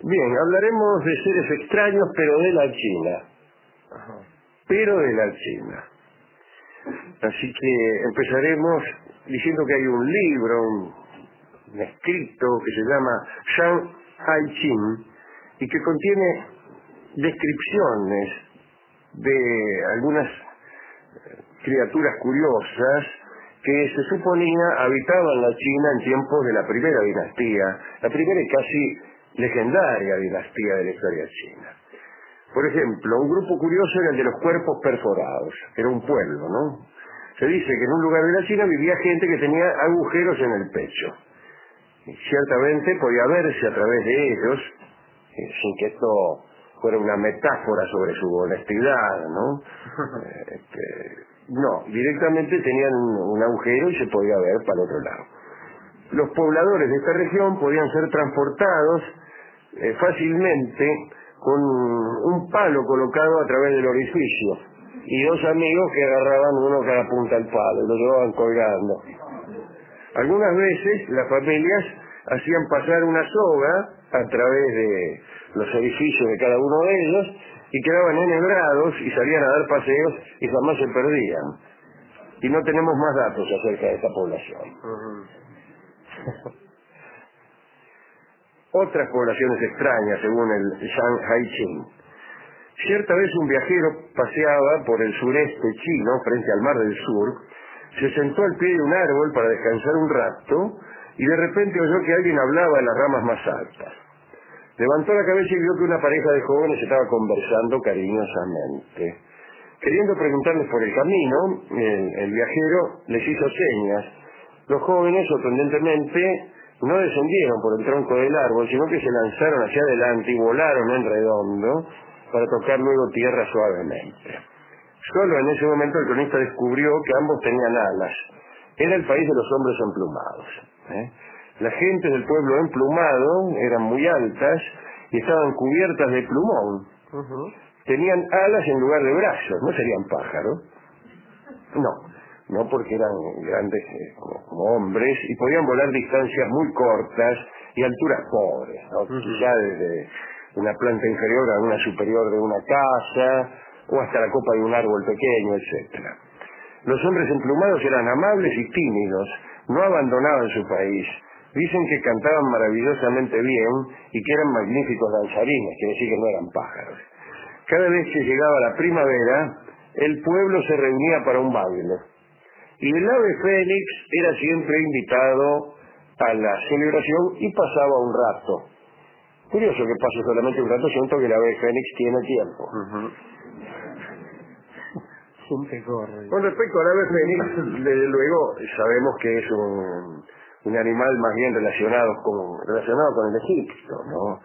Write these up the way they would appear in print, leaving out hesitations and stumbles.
Bien, hablaremos de seres extraños, pero de la China. Ajá. Pero de la China. Así que empezaremos diciendo que hay un libro, un escrito que se llama Zhang Hai-Ching y que contiene descripciones de algunas criaturas curiosas que se suponía habitaban la China en tiempos de la primera dinastía, la primera y casi legendaria dinastía de la historia china. Por ejemplo, un grupo curioso era el de los cuerpos perforados, era un pueblo, ¿no? Se dice que en un lugar de la China vivía gente que tenía agujeros en el pecho. Y ciertamente podía verse a través de ellos, sin que esto fuera una metáfora sobre su honestidad, ¿no? No, directamente tenían un agujero y se podía ver para el otro lado. Los pobladores de esta región podían ser transportados fácilmente con un palo colocado a través del orificio y dos amigos que agarraban uno cada punta al palo y lo llevaban colgando. Algunas veces las familias hacían pasar una soga a través de los orificios de cada uno de ellos y quedaban enhebrados y salían a dar paseos y jamás se perdían. Y no tenemos más datos acerca de esta población. Otras poblaciones extrañas, según el Zhang Hai-Ching. Cierta vez un viajero paseaba por el sureste chino, frente al Mar del Sur, se sentó al pie de un árbol para descansar un rato y de repente oyó que alguien hablaba en las ramas más altas. Levantó la cabeza y vio que una pareja de jóvenes estaba conversando cariñosamente. Queriendo preguntarles por el camino, el viajero les hizo señas. Los jóvenes, sorprendentemente, no descendieron por el tronco del árbol, sino que se lanzaron hacia adelante y volaron en redondo para tocar luego tierra suavemente. Solo en ese momento el cronista descubrió que ambos tenían alas. Era el país de los hombres emplumados. Las gentes del pueblo emplumado eran muy altas y estaban cubiertas de plumón. Tenían alas en lugar de brazos, no serían pájaros. No porque eran grandes como hombres y podían volar distancias muy cortas y alturas pobres, ¿no? Ya desde una planta inferior a una superior de una casa o hasta la copa de un árbol pequeño, etcétera. Los hombres emplumados eran amables y tímidos, no abandonaban su país. Dicen que cantaban maravillosamente bien y que eran magníficos danzarines, quiere decir que no eran pájaros. Cada vez que llegaba la primavera, el pueblo se reunía para un baile. Y el ave fénix era siempre invitado a la celebración y pasaba un rato. Curioso que pase solamente un rato, siento que el ave fénix tiene tiempo. Siempre corre. Con respecto al ave fénix, desde luego sabemos que es un animal más bien relacionado con el Egipto, ¿no?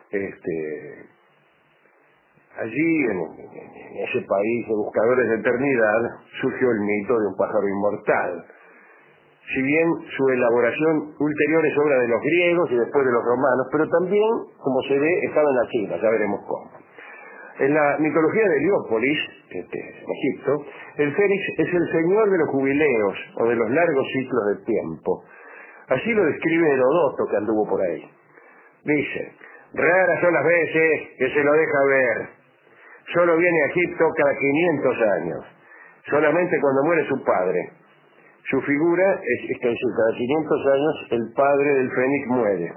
Allí, en ese país de buscadores de eternidad, surgió el mito de un pájaro inmortal. Si bien su elaboración ulterior es obra de los griegos y después de los romanos, pero también, como se ve, estaba en la China, ya veremos cómo. En la mitología de Heliópolis, en Egipto, el fénix es el señor de los jubileos o de los largos ciclos de tiempo. Así lo describe Herodoto, que anduvo por ahí. Dice: raras son las veces que se lo deja ver. Solo viene a Egipto cada 500 años, solamente cuando muere su padre. Su figura es que cada 500 años el padre del fénix muere.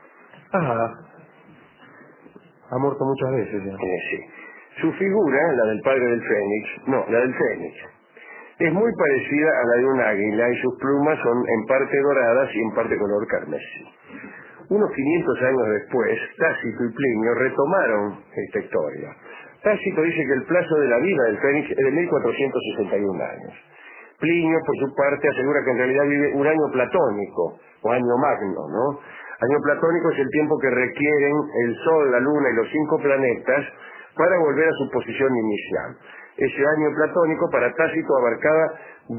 Ha muerto muchas veces ya. Sí. Su figura, la del padre del fénix, la del fénix, es muy parecida a la de un águila y sus plumas son en parte doradas y en parte color carmesí. Unos 500 años después, Tácito y Plinio retomaron esta historia. Tácito dice que el plazo de la vida del fénix es de 1461 años. Plinio, por su parte, asegura que en realidad vive un año platónico, o año magno, ¿no? Año platónico es el tiempo que requieren el Sol, la Luna y los 5 planetas para volver a su posición inicial. Ese año platónico para Tácito abarcaba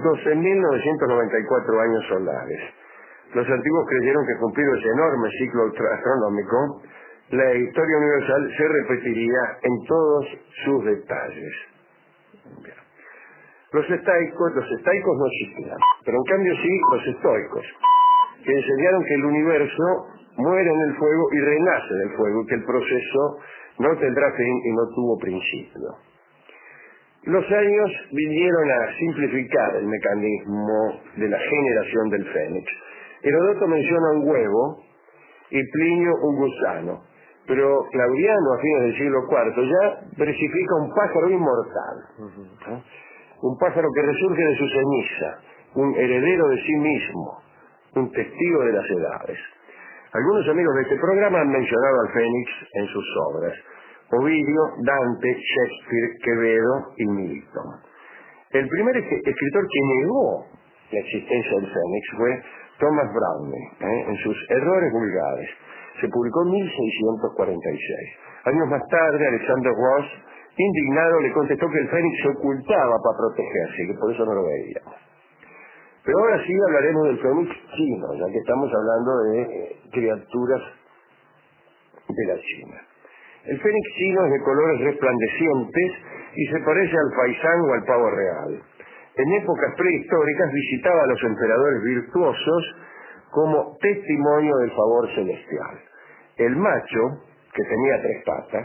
12.994 años solares. Los antiguos creyeron que cumplido ese enorme ciclo astronómico, la historia universal se repetiría en todos sus detalles. Los estoicos no existían, pero en cambio sí los estoicos, que enseñaron que el universo muere en el fuego y renace del fuego, y que el proceso no tendrá fin y no tuvo principio. Los años vinieron a simplificar el mecanismo de la generación del fénix. Heródoto menciona un huevo y Plinio un gusano, pero Claudiano, a fines del siglo IV, ya versifica un pájaro inmortal, ¿eh? Un pájaro que resurge de su ceniza, un heredero de sí mismo, un testigo de las edades. Algunos amigos de este programa han mencionado al fénix en sus obras: Ovidio, Dante, Shakespeare, Quevedo y Milton. El primer escritor que negó la existencia del fénix fue Thomas Browne, en sus Errores vulgares. Se publicó en 1646. Años más tarde, Alexander Ross, indignado, le contestó que el fénix se ocultaba para protegerse y que por eso no lo veía. Pero ahora sí hablaremos del fénix chino, ya que estamos hablando de criaturas de la China. El fénix chino es de colores resplandecientes y se parece al faisán o al pavo real. En épocas prehistóricas visitaba a los emperadores virtuosos como testimonio del favor celestial. El macho, que tenía 3 patas,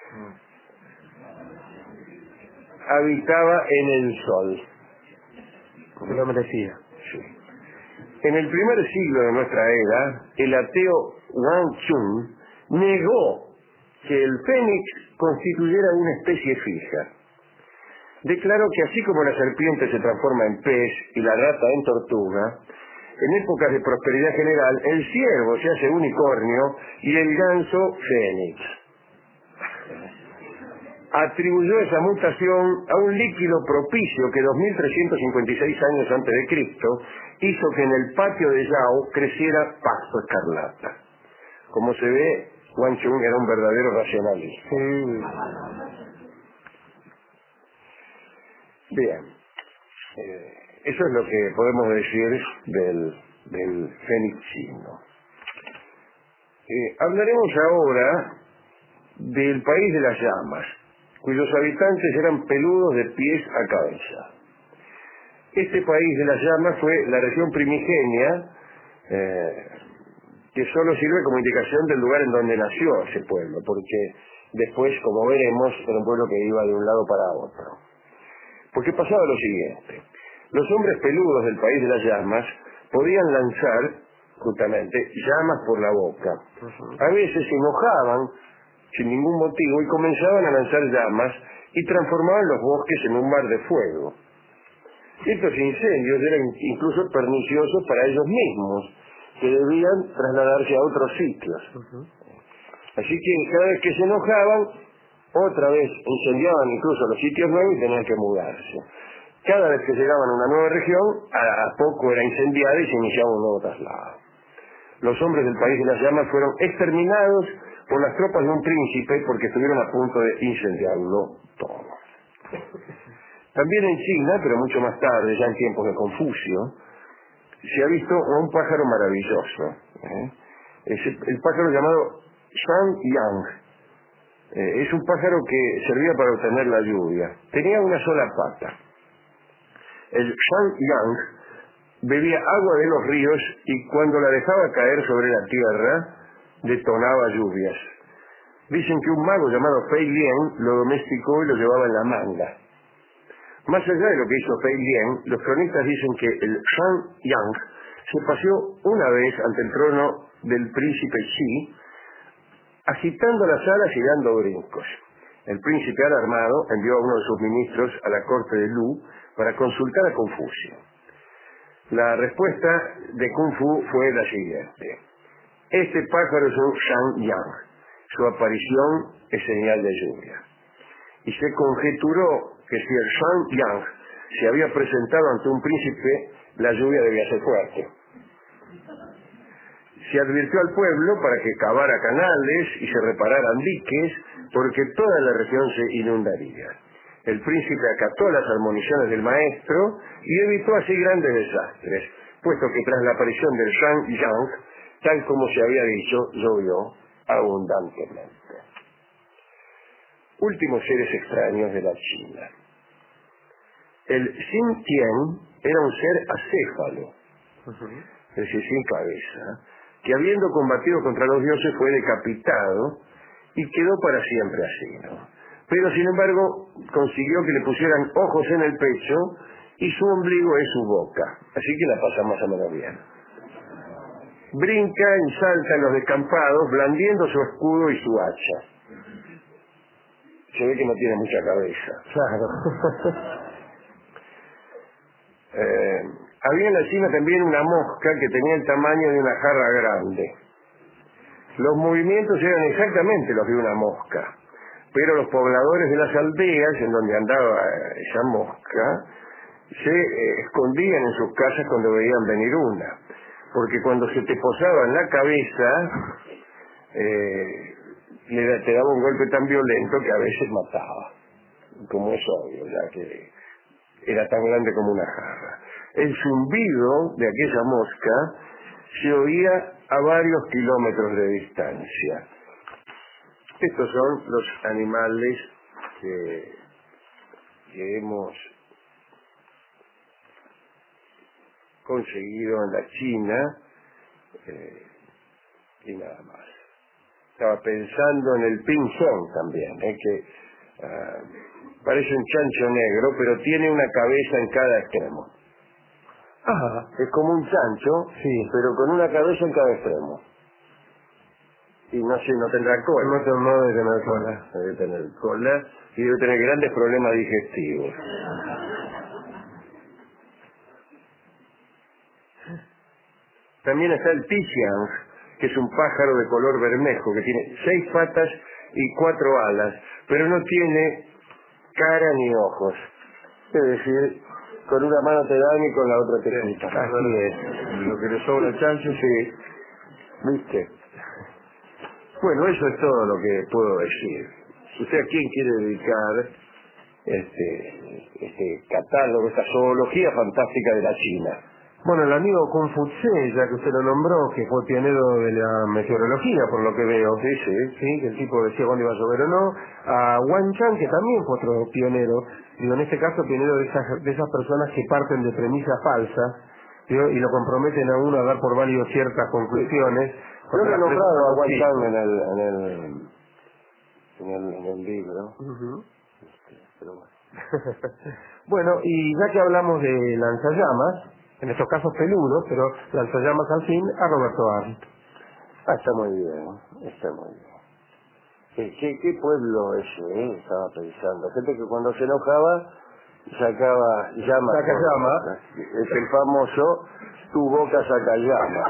habitaba en el sol. Porque lo merecía. Sí. En el primer siglo de nuestra era, el ateo Wang Chun negó que el fénix constituyera una especie fija. Declaró que así como la serpiente se transforma en pez y la rata en tortuga, en épocas de prosperidad general, el ciervo se hace unicornio y el ganso fénix. Atribuyó esa mutación a un líquido propicio que 2356 años antes de Cristo hizo que en el patio de Yao creciera pasto escarlata. Como se ve, Wang Chun era un verdadero racionalista. Bien, eso es lo que podemos decir del fénix chino. Hablaremos ahora del país de las llamas, cuyos habitantes eran peludos de pies a cabeza. Este país de las llamas fue la región primigenia que solo sirve como indicación del lugar en donde nació ese pueblo, porque después, como veremos, era un pueblo que iba de un lado para otro. Porque pasaba lo siguiente: los hombres peludos del país de las llamas podían lanzar, justamente, llamas por la boca. A veces se enojaban sin ningún motivo y comenzaban a lanzar llamas y transformaban los bosques en un mar de fuego. Estos incendios eran incluso perniciosos para ellos mismos, que debían trasladarse a otros sitios. Así que cada vez que se enojaban, otra vez incendiaban incluso los sitios nuevos y tenían que mudarse. Cada vez que llegaban a una nueva región, a poco era incendiada y se iniciaba un nuevo traslado. Los hombres del país de las llamas fueron exterminados por las tropas de un príncipe porque estuvieron a punto de incendiarlo todo. También en China, pero mucho más tarde, ya en tiempos de Confucio, se ha visto un pájaro maravilloso. Es el pájaro llamado Shang Yang. Es un pájaro que servía para obtener la lluvia. Tenía una sola pata. El Shang Yang bebía agua de los ríos y cuando la dejaba caer sobre la tierra, detonaba lluvias. Dicen que un mago llamado Fei Lian lo domesticó y lo llevaba en la manga. Más allá de lo que hizo Fei Lian, los cronistas dicen que el Shang Yang se paseó una vez ante el trono del príncipe Xi, agitando las alas y dando brincos. El príncipe, alarmado, envió a uno de sus ministros a la corte de Lu para consultar a Confucio. La respuesta de Kung Fu fue la siguiente: este pájaro es un Shang Yang. Su aparición es señal de lluvia. Y se conjeturó que si el Shang Yang se había presentado ante un príncipe, la lluvia debía ser fuerte. Se advirtió al pueblo para que cavara canales y se repararan diques, porque toda la región se inundaría. El príncipe acató las admoniciones del maestro y evitó así grandes desastres, puesto que tras la aparición del Shang Yang, tal como se había dicho, llovió abundantemente. Últimos seres extraños de la China. El Xintian era un ser acéfalo, es decir, sin cabeza, que habiendo combatido contra los dioses fue decapitado y quedó para siempre así, ¿no? Pero sin embargo consiguió que le pusieran ojos en el pecho y su ombligo es su boca, así que la pasa más o menos bien. Brinca y salta en los descampados blandiendo su escudo y su hacha. Se ve que no tiene mucha cabeza. Claro. Había en la China también una mosca que tenía el tamaño de una jarra grande. Los movimientos eran exactamente los de una mosca, pero los pobladores de las aldeas en donde andaba esa mosca se escondían en sus casas cuando veían venir una, porque cuando se te posaba en la cabeza te daba un golpe tan violento que a veces mataba, como es obvio, ya que era tan grande como una jarra. El zumbido de aquella mosca se oía a varios kilómetros de distancia. Estos son los animales que hemos conseguido en la China y nada más. Estaba pensando en el ping-song también, que parece un chancho negro, pero tiene una cabeza en cada extremo. Ajá. Es como un chancho, Sí. pero con una cabeza en cada extremo. Y no sé, no tendrá cola. No debe tener cola. Debe tener cola y debe tener grandes problemas digestivos. También está el pixiang, que es un pájaro de color bermejo, que tiene 6 patas y 4 alas, pero no tiene cara ni ojos. Es decir, con una mano te dan y con la otra te quitan. Así es. Lo que le sobra al chancho, sí. ¿Viste? Bueno, eso es todo lo que puedo decir. Si usted a quién quiere dedicar este catálogo, esta zoología fantástica de la China. Bueno, el amigo Kung Fu Tse, ya que usted lo nombró, que fue pionero de la meteorología, por lo que veo. Sí, que el tipo decía cuándo iba a llover o no. A Wang Chan, que también fue otro pionero. Digo, en este caso, pionero de esas personas que parten de premisas falsas, digo, y lo comprometen a uno a dar por válido ciertas conclusiones. Yo lo he nombrado a Wang Sí. Chan en el libro. Uh-huh. Pero bueno. Bueno, y ya que hablamos de lanzallamas, en estos casos peludos, pero lanzallamas al fin, a Roberto Arlt. Está muy bien, está muy bien. ¿Qué pueblo ese, estaba pensando? Gente que cuando se enojaba sacaba llamas. Saca llama. Es el famoso tu boca saca llama.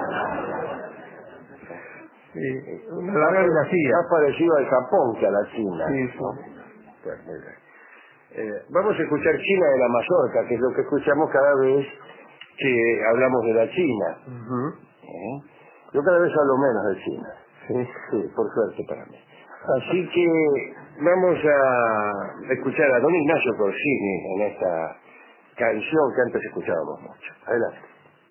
Sí, una larga dinastía. Más parecido al Japón que a la China. Sí, sí. ¿No? Pues, muy bien. Vamos a escuchar China de la Mazorca, que es lo que escuchamos cada vez que hablamos de la China. Uh-huh. Yo cada vez hablo menos de China. Sí. Por suerte para mí. Así que vamos a escuchar a don Ignacio Corsini en esta canción que antes escuchábamos mucho. Adelante.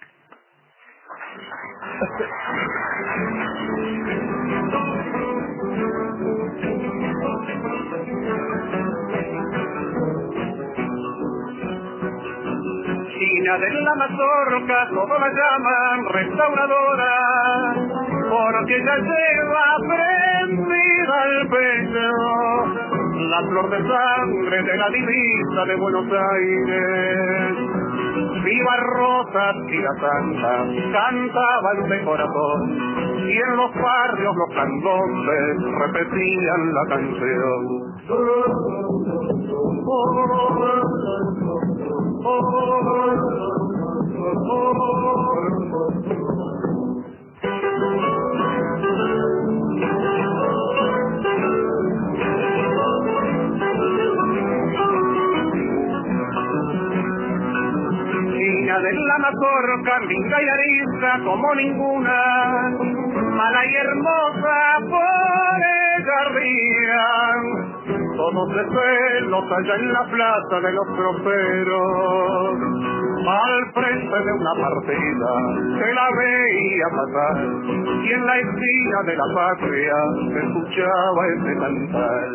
China de la Mazorca, todos la llaman restauradora, porque ya lleva prendida al pecho la flor de sangre de la divisa de Buenos Aires. Viva Rosas y la Santa cantaban de corazón, y en los barrios los candombes repetían la canción. China de la Mazorca, linda y arisca como ninguna, mala y hermosa por ella rían. Todos de celos allá en la plaza de los troperos, al frente de una partida se la veía pasar, y en la esquina de la patria se escuchaba ese cantar.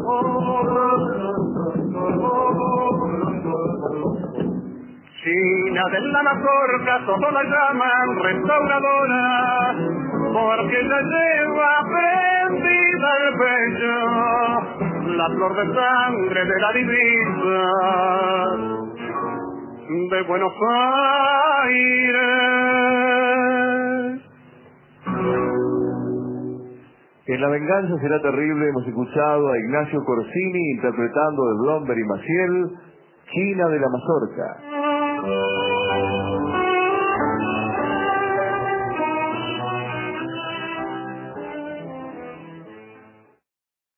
China China de la mazorca, todos la llaman restauradora, porque ella lleva prendida al pecho la flor de sangre de la divisa de Buenos Aires. En La venganza será terrible hemos escuchado a Ignacio Corsini interpretando de Blomberg y Maciel, China de la mazorca.